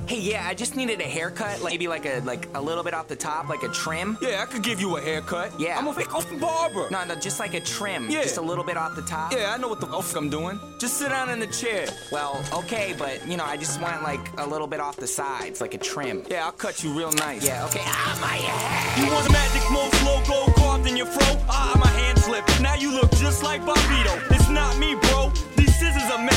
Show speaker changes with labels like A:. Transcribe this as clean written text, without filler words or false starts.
A: Hey, yeah, I just needed a haircut, maybe like a little bit off the top, like a trim.
B: Yeah, I could give you a haircut.
A: Yeah.
B: I'm a fake barber.
A: No, just like a trim.
B: Yeah.
A: Just a little bit off the top.
B: Yeah, I know what the f I'm doing. Just sit down in the chair.
A: Well, okay, but, I just want like a little bit off the sides, like a trim.
B: Yeah, I'll cut you real nice.
A: Yeah, okay. Ah, my head!
B: You want the Magic Most logo carved in your fro? Ah, my hand slipped. Now you look just like Bobito. It's not me, bro.